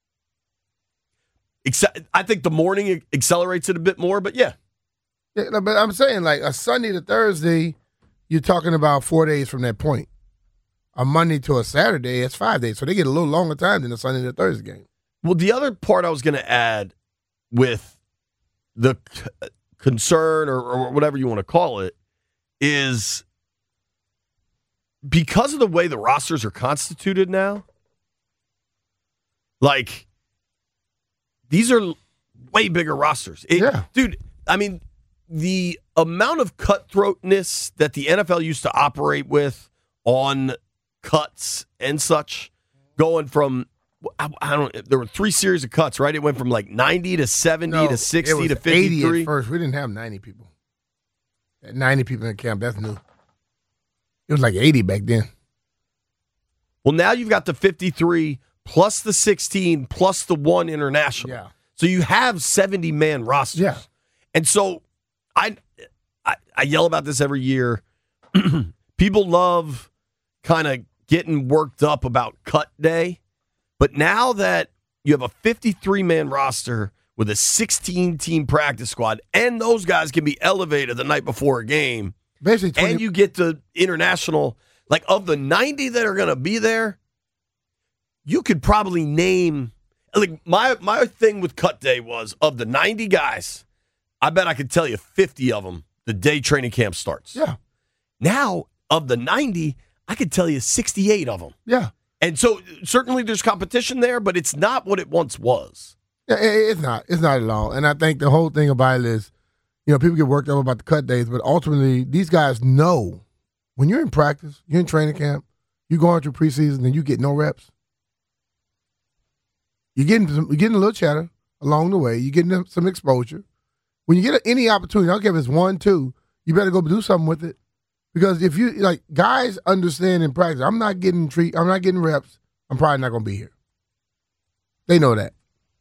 Exce- I think the morning accelerates it a bit more, but yeah. Yeah, no, but I'm saying like a Sunday to Thursday, you're talking about four days from that point. A Monday to a Saturday, it's five days. So they get a little longer time than a Sunday to Thursday game. Well, the other part I was going to add with the c- concern or, or whatever you want to call it is because of the way the rosters are constituted now, like, these are way bigger rosters. It- Yeah. Dude, I mean, the amount of cutthroatness that the N F L used to operate with on cuts and such, going from, I, I don't, there were three series of cuts, right? It went from like ninety to seventy No, to sixty it was to eighty fifty-three. at first. We didn't have ninety people. ninety people in camp, that's new. It was like eighty back then. Well, now you've got the fifty-three plus the sixteen plus the one international. Yeah. So you have seventy-man rosters. Yeah. And so I, I, I yell about this every year. People love kind of getting worked up about cut day. But now that you have a fifty-three-man roster with a sixteen-team practice squad, and those guys can be elevated the night before a game, Basically, twenty, and you get the international, like, of the ninety that are going to be there, you could probably name, like, my my thing with cut day was, of the ninety guys, I bet I could tell you fifty of them the day training camp starts. yeah, Now, of the ninety, I could tell you sixty-eight of them. yeah. And so certainly there's competition there, but it's not what it once was. Yeah, it- it's not. It's not at all. And I think the whole thing about it is you know, people get worked up about the cut days, but ultimately these guys know when you're in practice, you're in training camp, you're going through preseason, and you get no reps. You're getting some, you're getting a little chatter along the way. You're getting some exposure. When you get any opportunity, I don't care if it's one, two, you better go do something with it. Because if you, like, guys understand in practice, I'm not getting treat, I'm not getting reps, I'm probably not going to be here. They know that.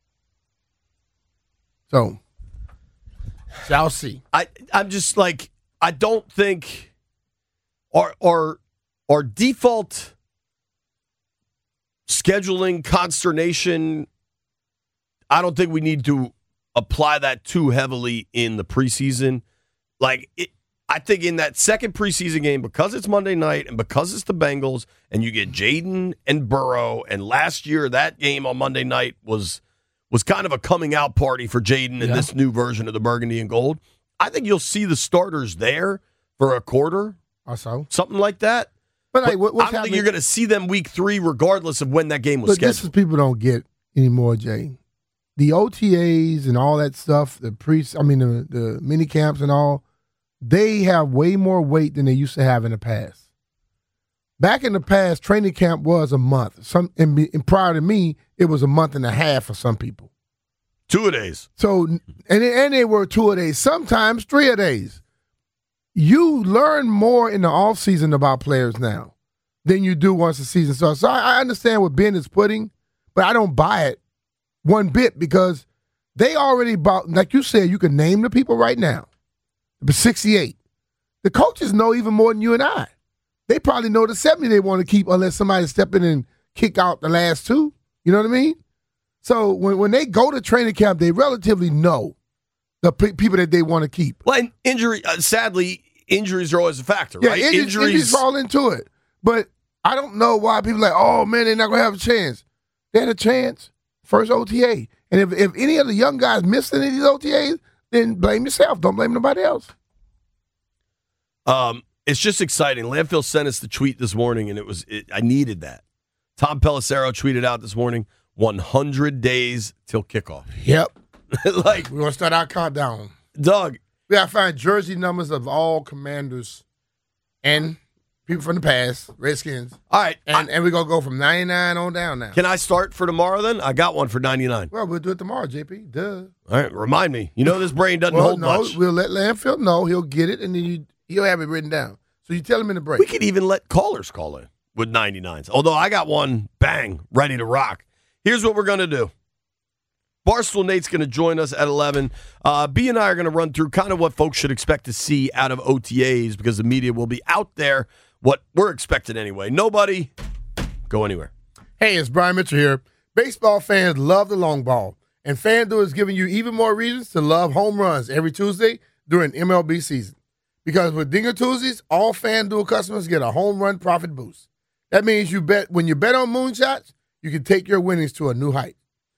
So, shall see. I, I'm just like, I don't think our, our, our default scheduling consternation, I don't think we need to apply that too heavily in the preseason. Like, it, I think in that second preseason game, because it's Monday night and because it's the Bengals, and you get Jaden and Burrow, and last year that game on Monday night was was kind of a coming out party for Jaden in Yeah. this new version of the burgundy and gold. I think you'll see the starters there for a quarter, I saw. something like that. But, like, what, I what's don't think happening- you're going to see them week three regardless of when that game was But scheduled. this is people don't get anymore, Jay. The O T As and all that stuff, the pre, I mean the the mini camps and all, they have way more weight than they used to have in the past. Back in the past, training camp was a month. Some and, be, and prior to me, it was a month and a half for some people. Two a days. So and and they were two a days, sometimes three a days. You learn more in the off season about players now than you do once the season starts. So I, I understand what Ben is putting, but I don't buy it one bit because they already bought, like you said, you can name the people right now. But sixty-eight. The coaches know even more than you and I. They probably know the seventy they want to keep unless somebody step in and kick out the last two. You know what I mean? So when, when they go to training camp, they relatively know the pe- people that they want to keep. Well, and injury, uh, sadly, injuries are always a factor, Yeah, right? injuries, injuries fall into it. But I don't know why people are like, oh, man, they're not going to have a chance. They had a chance. First O T A. And if, if any of the young guys missed any of these O T As, then blame yourself. Don't blame nobody else. Um, it's just exciting. Landfill sent us the tweet this morning, and it was it, I needed that. Tom Pelissero tweeted out this morning, one hundred days till kickoff. Yep. Like, We're going to start our countdown. Doug, We got to find jersey numbers of all commanders and people from the past, Redskins. all right. And, I- and we're going to go from ninety-nine on down now. can I start for tomorrow then? I got one for ninety-nine. Well, we'll do it tomorrow, J P. Duh. All right, remind me. You know this brain doesn't Well, hold no, much. we'll let Landfill know. He'll get it, and then you, he'll have it written down. So you tell him in the break. We could even let callers call in with ninety-nines. Although I got one, bang, ready to rock. Here's what we're going to do. Barstool Nate's going to join us at eleven. Uh, B and I are going to run through kind of what folks should expect to see out of O T As because the media will be out there, what we're expecting anyway. Nobody go anywhere. Hey, it's Brian Mitchell here. Baseball fans love the long ball, and FanDuel is giving you even more reasons to love home runs every Tuesday during M L B season. Because with Dinger Tuesdays, all FanDuel customers get a home run profit boost. That means you bet when you bet on moonshots, you can take your winnings to a new height.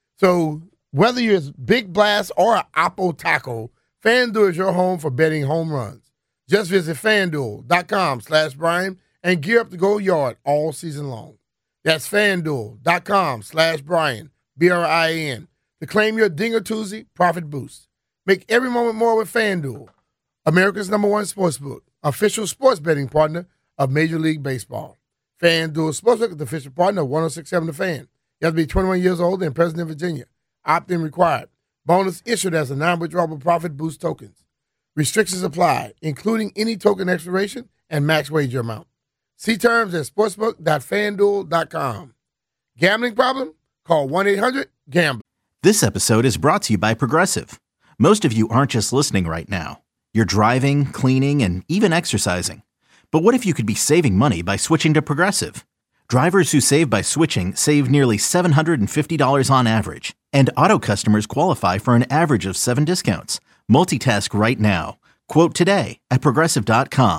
So whether you're Big Blast or Oppo Taco, FanDuel is your home for betting home runs. Just visit FanDuel.com slash Brian and gear up to go yard all season long. That's FanDuel.com slash Brian, B R I N, to claim your Dinger Tuesday profit boost. Make every moment more with FanDuel, America's number one sportsbook, official sports betting partner of Major League Baseball. FanDuel Sportsbook is the official partner of one oh six point seven The Fan. You have to be twenty-one years old and present in Virginia. Opt-in required. Bonus issued as a non-withdrawable profit boost tokens. Restrictions apply, including any token expiration and max wager amount. See terms at sportsbook dot fanduel dot com. Gambling problem? Call one eight hundred gambler. This episode is brought to you by Progressive. Most of you aren't just listening right now. You're driving, cleaning, and even exercising. But what if you could be saving money by switching to Progressive? Drivers who save by switching save nearly seven hundred fifty dollars on average. And auto customers qualify for an average of seven discounts. Multitask right now. Quote today at Progressive dot com.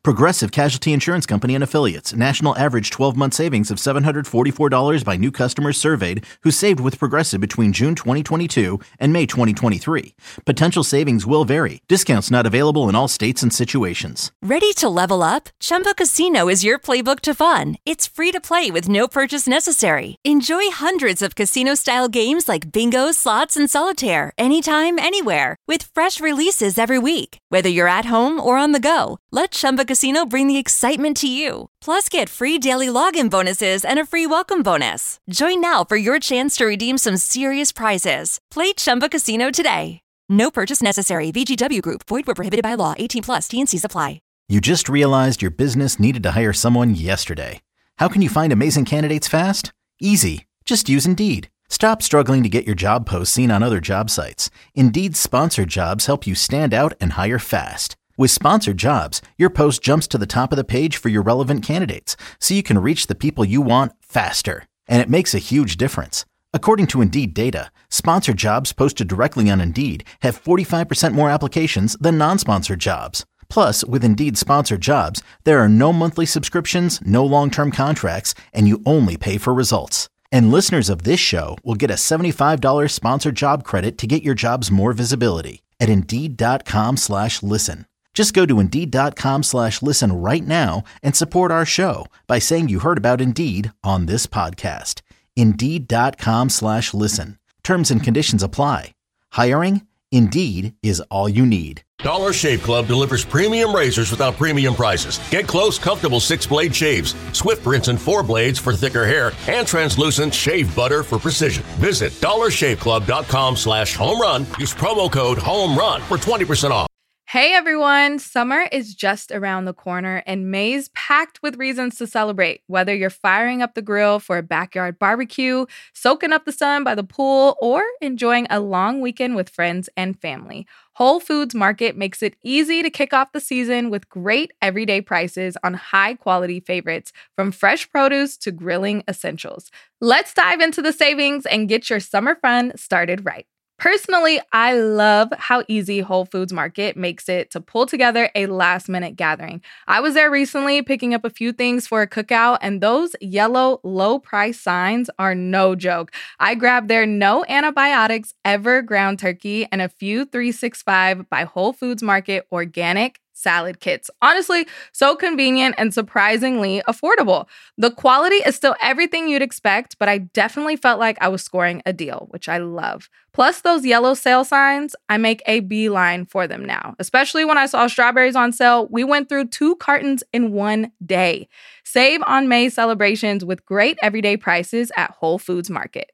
Progressive Casualty Insurance Company and Affiliates. National average twelve-month savings of seven hundred forty-four dollars by new customers surveyed who saved with Progressive between June twenty twenty-two and May twenty twenty-three. Potential savings will vary. Discounts not available in all states and situations. Ready to level up? Chumba Casino is your playbook to fun. It's free to play with no purchase necessary. Enjoy hundreds of casino-style games like bingo, slots, and solitaire anytime, anywhere with fresh releases every week. Whether you're at home or on the go, let Chumba Casino bring the excitement to you. Plus, get free daily login bonuses and a free welcome bonus. Join now for your chance to redeem some serious prizes. Play Chumba Casino today. No purchase necessary. V G W Group. Void where prohibited by law. eighteen plus. T and Cs apply. You just realized your business needed to hire someone yesterday. How can you find amazing candidates fast? Easy. Just use Indeed. Stop struggling to get your job posts seen on other job sites. Indeed's sponsored jobs help you stand out and hire fast. With sponsored jobs, your post jumps to the top of the page for your relevant candidates, so you can reach the people you want faster. And it makes a huge difference. According to Indeed data, sponsored jobs posted directly on Indeed have forty-five percent more applications than non-sponsored jobs. Plus, with Indeed sponsored jobs, there are no monthly subscriptions, no long-term contracts, and you only pay for results. And listeners of this show will get a seventy-five dollars sponsored job credit to get your jobs more visibility at Indeed.com slash listen. Just go to Indeed.com slash listen right now and support our show by saying you heard about Indeed on this podcast. Indeed.com slash listen. Terms and conditions apply. Hiring? Indeed is all you need. Dollar Shave Club delivers premium razors without premium prices. Get close, comfortable six-blade shaves, swift rinse and four blades for thicker hair, and translucent shave butter for precision. Visit dollar shave club dot com slash home run. Use promo code HOMERUN for twenty percent off. Hey everyone, summer is just around the corner and May's packed with reasons to celebrate. Whether you're firing up the grill for a backyard barbecue, soaking up the sun by the pool, or enjoying a long weekend with friends and family, Whole Foods Market makes it easy to kick off the season with great everyday prices on high-quality favorites, from fresh produce to grilling essentials. Let's dive into the savings and get your summer fun started right. Personally, I love how easy Whole Foods Market makes it to pull together a last-minute gathering. I was there recently picking up a few things for a cookout, and those yellow low-price signs are no joke. I grabbed their no antibiotics ever ground turkey and a few three sixty-five by Whole Foods Market organic salad kits. Honestly, so convenient and surprisingly affordable. The quality is still everything you'd expect, but I definitely felt like I was scoring a deal, which I love. Plus those yellow sale signs, I make a beeline for them now. Especially when I saw strawberries on sale, we went through two cartons in one day. Save on May celebrations with great everyday prices at Whole Foods Market.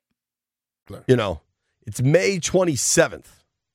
You know, it's May twenty-seventh.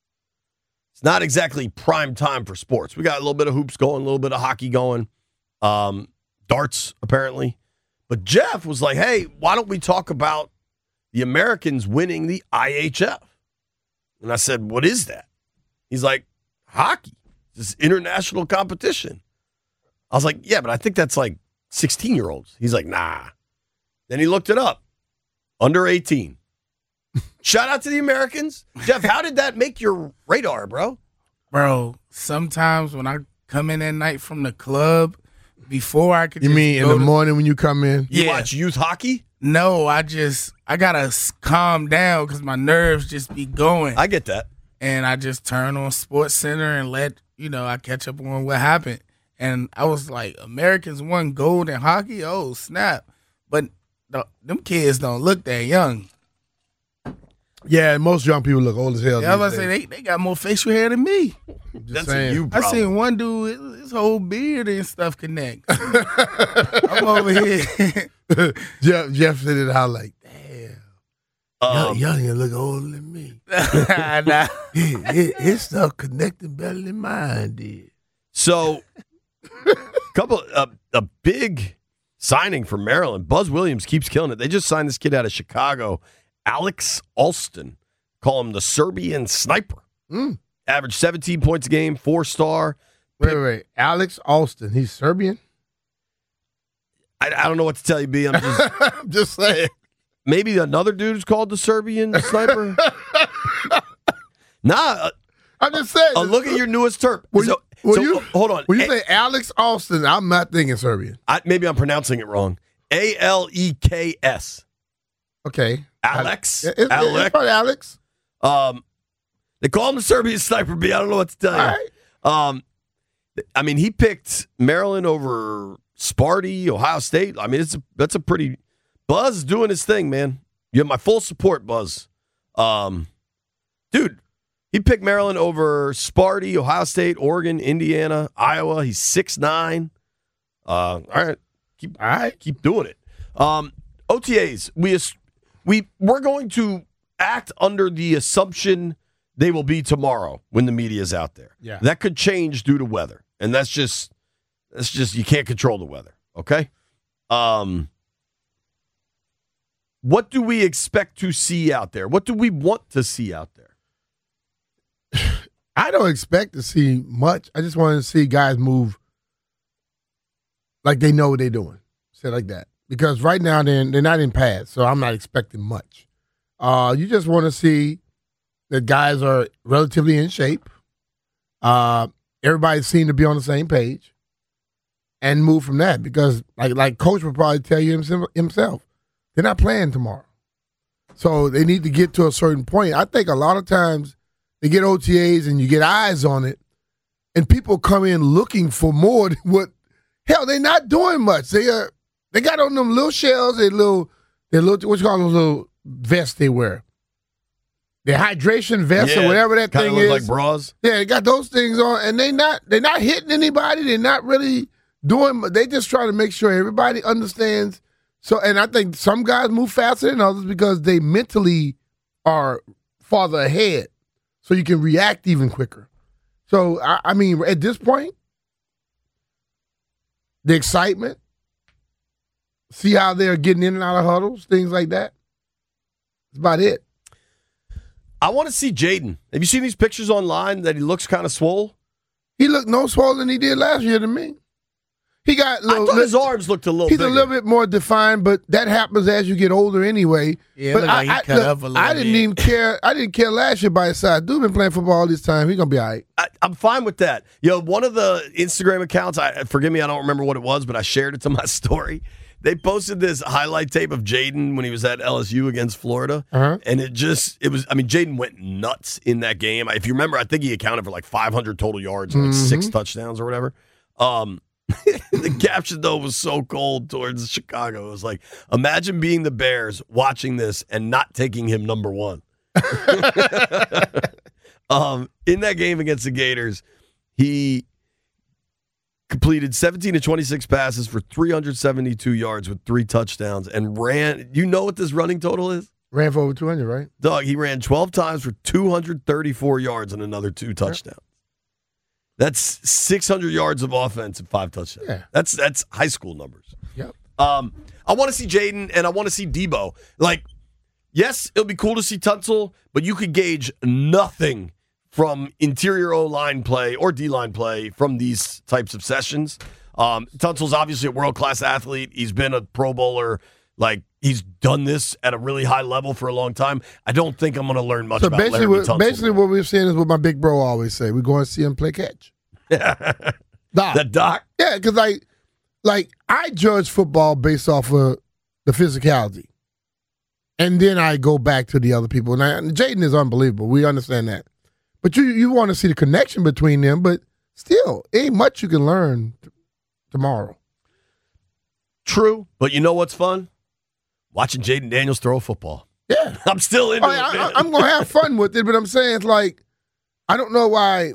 It's not exactly prime time for sports. We got a little bit of hoops going, a little bit of hockey going, um, darts apparently. But Jeff was like, hey, why don't we talk about the Americans winning the I H F? And I said, what is that? He's like, hockey. This international competition. I was like, yeah, but I think that's like sixteen-year-olds. He's like, nah. Then he looked it up. Under eighteen. Shout out to the Americans. Jeff, how did that make your radar, bro? Bro, sometimes when I come in at night from the club, before I could You just mean in go the to- morning when you come in? You Yeah. watch youth hockey? No, I just, I got to s- calm down because my nerves just be going. I get that. and I just turn on Sports Center and let, you know, I catch up on what happened. And I was like, Americans won gold in hockey? Oh, snap. But the, them kids don't look that young. Yeah, most young people look old as hell. Yeah, I these was about to say, days. they, they got more facial hair than me. Just That's saying. a you I problem. seen one dude, his, his whole beard and stuff connect. I'm over here. Jeff, Jeff said it out like, damn, Um, y'all, y'all look older than me. nah. His, his, his stuff connected better than mine did. So, couple uh, a big signing for Maryland. Buzz Williams keeps killing it. They just signed this kid out of Chicago, Alex Alston. Call him the Serbian sniper. Mm. Averaged seventeen points a game, four star. Wait, wait, wait. Alex Alston, he's Serbian? I, I don't know what to tell you, B. I'm just I'm just saying. maybe another dude who's called the Serbian sniper. nah, uh, I'm just saying. Uh, look at your newest term. When So, you, when so, you, uh, hold on. When you A- say Alex Austin, I'm not thinking Serbian. I, maybe I'm pronouncing it wrong. A L E K S. Okay. Alex. It, it, Alex. It's probably Alex. Um, they call him the Serbian Sniper B. I don't know what to tell you. All right. Um, I mean, he picked Maryland over Sparty, Ohio State. I mean, it's a, that's a pretty Buzz doing his thing, man. You have my full support, Buzz. Um, dude, he picked Maryland over Sparty, Ohio State, Oregon, Indiana, Iowa. He's six nine. Uh, all right, keep all right, keep doing it. Um, O T As, we we we're going to act under the assumption they will be tomorrow when the media is out there. Yeah. That could change due to weather. And that's just that's just you can't control the weather, okay? Um What do we expect to see out there? What do we want to see out there? I don't expect to see much. I just want to see guys move like they know what they're doing. Say it like that. Because right now they're, they're not in pads, so I'm not expecting much. Uh, you just want to see that guys are relatively in shape. Uh, everybody seems to be on the same page and move from that. Because like like Coach would probably tell you himself, they're not playing tomorrow. So they need to get to a certain point. I think a lot of times they get O T As and you get eyes on it, and people come in looking for more than what. Hell, they're not doing much. They are. They got on them little shells, they little, they little, what you call those little vests they wear. The hydration vest Yeah, or whatever that kinda thing look is. like bras. Yeah, they got those things on, and they not they're not hitting anybody. They're not really doing. They just try to make sure everybody understands. So, and I think some guys move faster than others because they mentally are farther ahead, so you can react even quicker. So, I, I mean, at this point, the excitement, see how they're getting in and out of huddles, things like that. That's about it. I want to see Jaden. Have you seen these pictures online that he looks kind of swole? He looked no swollen than he did last year to me. He got little, I thought his arms looked a little He's bigger. a little bit more defined, but that happens as you get older anyway. Yeah, it but looked like he cut look, up a little I didn't bit. even care. I didn't care last year by his side. Dude been playing football all this time. He's going to be all right. I, I'm fine with that. Yo, one of the Instagram accounts, I forgive me, I don't remember what it was, but I shared it to my story. They posted this highlight tape of Jaden when he was at L S U against Florida. Uh-huh. And it just, it was, I mean, Jaden went nuts in that game. If you remember, I think he accounted for like five hundred total yards and like Mm-hmm. six touchdowns or whatever. Um, the caption, though, was so cold towards Chicago. It was like, imagine being the Bears watching this and not taking him number one. um, in that game against the Gators, he completed seventeen to twenty-six passes for three hundred seventy-two yards with three touchdowns and ran. You know what this running total is? Ran for over two hundred, right? Doug, he ran twelve times for two hundred thirty-four yards and another two touchdowns. That's six hundred yards of offense and five touchdowns. Yeah. That's that's high school numbers. Yep. Um, I want to see Jaden and I want to see Debo. Like, yes, it'll be cool to see Tunsil, but you could gauge nothing from interior O-line play or D-line play from these types of sessions. Um, Tunsil's obviously a world-class athlete. He's been a Pro Bowler. Like, he's done this at a really high level for a long time. I don't think I'm going to learn much So about basically, Laramie what, Tunsil. basically what we're saying is what my big bro always say. We're going to see him play catch. Doc. The doc. Yeah, because like, like I judge football based off of the physicality. And then I go back to the other people. And, I, and Jaden is unbelievable. We understand that. But you you want to see the connection between them, but still, ain't much you can learn t- tomorrow. True, but you know what's fun? Watching Jaden Daniels throw a football. Yeah. I'm still into Oh, it, I, man. I, I'm going to have fun with it, but I'm saying it's like, I don't know why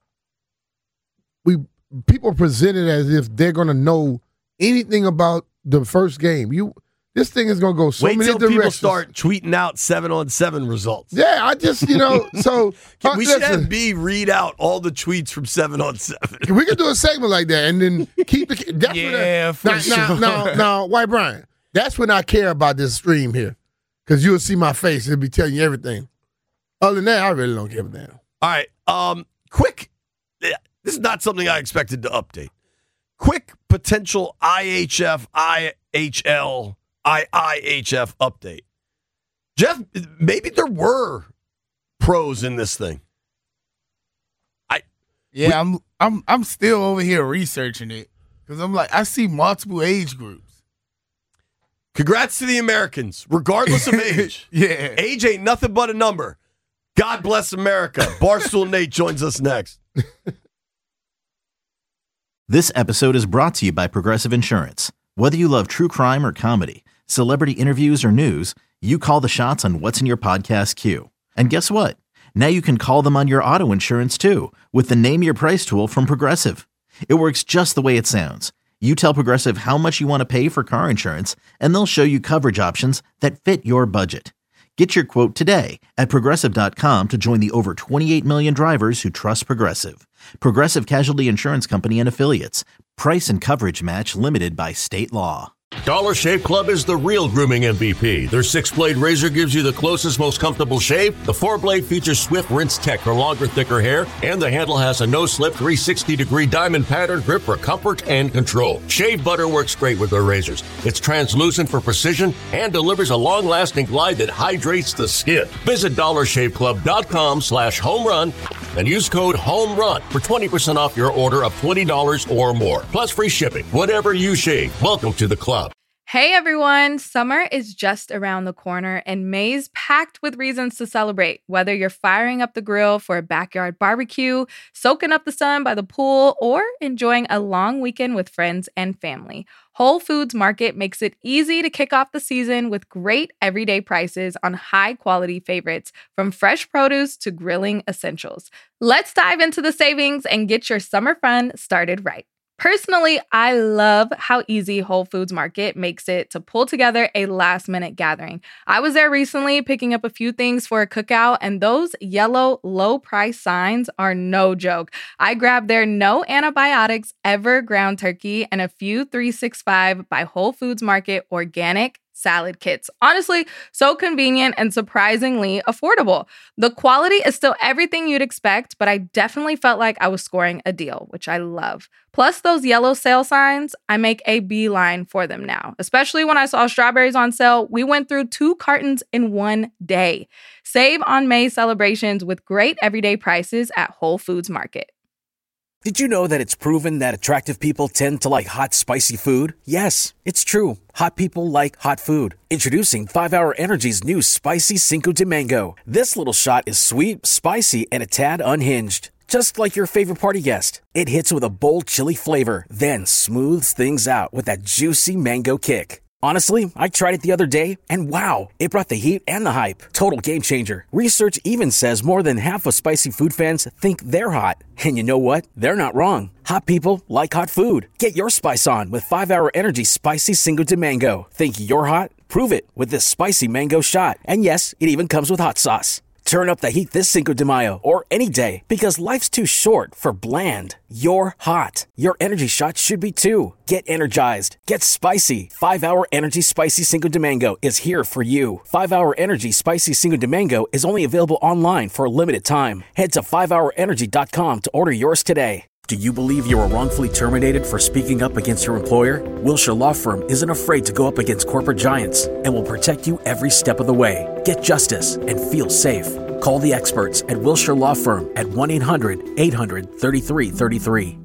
we people present it as if they're going to know anything about the first game. You, This thing is going to go so Wait many till directions. people start tweeting out seven on seven results. Yeah, I just, you know, so. uh, we should listen, have B read out all the tweets from seven on seven. we could do a segment like that and then keep the. That's Yeah, when for I, now, sure. now, now, now, White Brian, that's when I care about this stream here. Because you'll see my face. It'll be telling you everything. Other than that, I really don't give a damn. All right. Um, quick. This is not something I expected to update. Quick potential I H F, I H L, I I H F update. Jeff, maybe there were pros in this thing. Yeah, I'm I'm I'm still over here researching it because I'm like I see multiple age groups. Congrats to the Americans, regardless of age. Yeah. Age ain't nothing but a number. God bless America. Barstool Nate joins us next. This episode is brought to you by Progressive Insurance. Whether you love true crime or comedy, celebrity interviews or news, you call the shots on what's in your podcast queue. And guess what? Now you can call them on your auto insurance too with the Name Your Price tool from Progressive. It works just the way it sounds. You tell Progressive how much you want to pay for car insurance, and they'll show you coverage options that fit your budget. Get your quote today at Progressive dot com to join the over twenty-eight million drivers who trust Progressive. Progressive Casualty Insurance Company and Affiliates. Price and coverage match limited by state law. Dollar Shave Club is the real grooming M V P. Their six-blade razor gives you the closest, most comfortable shave. The four-blade features Swift Rinse Tech for longer, thicker hair. And the handle has a no-slip three sixty degree diamond pattern grip for comfort and control. Shave butter works great with their razors. It's translucent for precision and delivers a long-lasting glide that hydrates the skin. Visit dollar shave club dot com slash home run and use code HOMERUN for twenty percent off your order of twenty dollars or more. Plus free shipping. Whatever you shave, welcome to the club. Hey everyone, summer is just around the corner and May's packed with reasons to celebrate. Whether you're firing up the grill for a backyard barbecue, soaking up the sun by the pool, or enjoying a long weekend with friends and family, Whole Foods Market makes it easy to kick off the season with great everyday prices on high-quality favorites, from fresh produce to grilling essentials. Let's dive into the savings and get your summer fun started right. Personally, I love how easy Whole Foods Market makes it to pull together a last-minute gathering. I was there recently picking up a few things for a cookout, and those yellow low-price signs are no joke. I grabbed their no antibiotics ever ground turkey and a few three sixty-five by Whole Foods Market organic salad kits. Honestly, so convenient and surprisingly affordable. The quality is still everything you'd expect, but I definitely felt like I was scoring a deal, which I love. Plus those yellow sale signs, I make a beeline for them now. Especially when I saw strawberries on sale, we went through two cartons in one day. Save on May celebrations with great everyday prices at Whole Foods Market. Did you know that it's proven that attractive people tend to like hot, spicy food? Yes, it's true. Hot people like hot food. Introducing five hour Energy's new Spicy Cinco de Mango. This little shot is sweet, spicy, and a tad unhinged. Just like your favorite party guest. It hits with a bold chili flavor, then smooths things out with that juicy mango kick. Honestly, I tried it the other day, and wow, it brought the heat and the hype. Total game changer. Research even says more than half of spicy food fans think they're hot. And you know what? They're not wrong. Hot people like hot food. Get your spice on with five hour Energy Spicy Cinco de Mango. Think you're hot? Prove it with this spicy mango shot. And yes, it even comes with hot sauce. Turn up the heat this Cinco de Mayo or any day, because life's too short for bland. You're hot. Your energy shot should be too. Get energized. Get spicy. five hour Energy Spicy Cinco de Mango is here for you. five hour Energy Spicy Cinco de Mango is only available online for a limited time. Head to five hour energy dot com to order yours today. Do you believe you were wrongfully terminated for speaking up against your employer? Wilshire Law Firm isn't afraid to go up against corporate giants and will protect you every step of the way. Get justice and feel safe. Call the experts at Wilshire Law Firm at one eight hundred eight hundred thirty-three thirty-three.